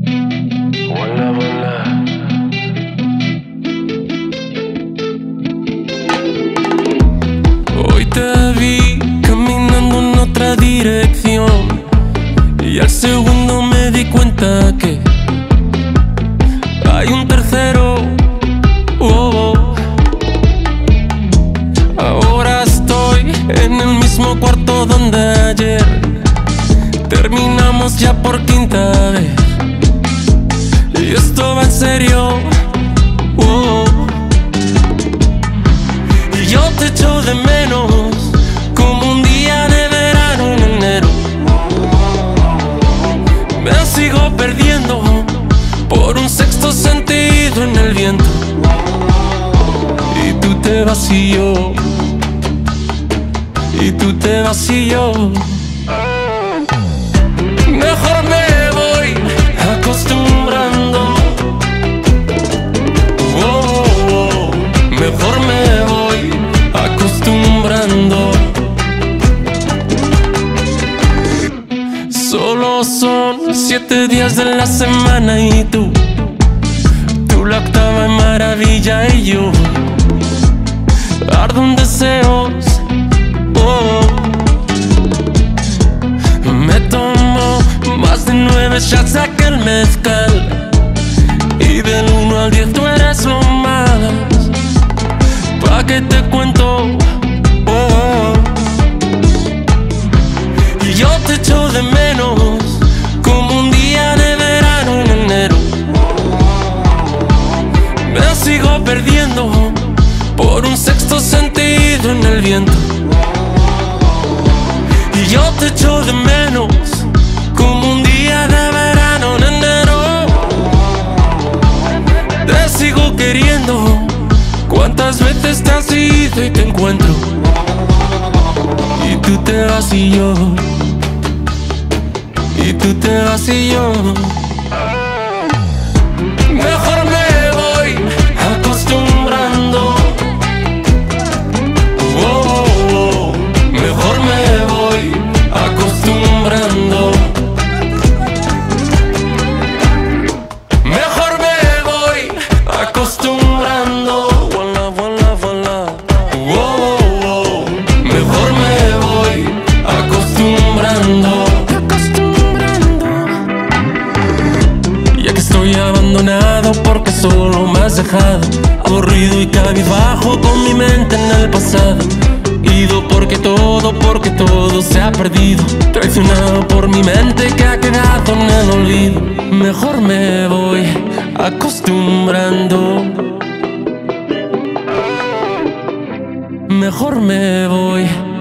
Hola, hola. Hoy te vi caminando en otra dirección y al segundo me di cuenta que hay un tercero. Oh, oh. Ahora estoy en el mismo cuarto donde ayer terminamos ya por quinta vez. Y esto va en serio. Oh. Y yo te echo de menos como un día de verano en enero. Me sigo perdiendo por un sexto sentido en el viento. Y tú te vas y yo, y tú te vas y yo. Mejor me voy acostumbrando. Oh, oh, oh. Mejor me voy acostumbrando. Solo son 7 días de la semana y tú la octava maravilla y yo ardo en deseos. Oh. Me tomo más de 9 shots aquel mezcal y del 1 al 10 tú eres lo más. ¿Pa' qué te cuento? Oh. Y yo te echo de menos como un día de verano en enero. Me sigo perdiendo por un sexto sentido en el viento. Y yo te echo de menos como un día de verano en enero. Te sigo queriendo. ¿Cuántas veces te has ido y te encuentro? Y tú te vas y yo, y tú te vas y yo. Mejor me voy acostumbrando. Oh, oh, oh. Mejor me voy acostumbrando. Mejor me voy acostumbrando. Voila, voila, voila. Oh, oh, oh. Mejor me voy acostumbrando. Ya que estoy abandonado porque solo me has dejado, aburrido y cabizbajo con mi mente en el pasado. Ido porque todo se ha perdido, traicionado por mi mente que ha quedado en el olvido. Mejor me voy acostumbrando. Mejor me voy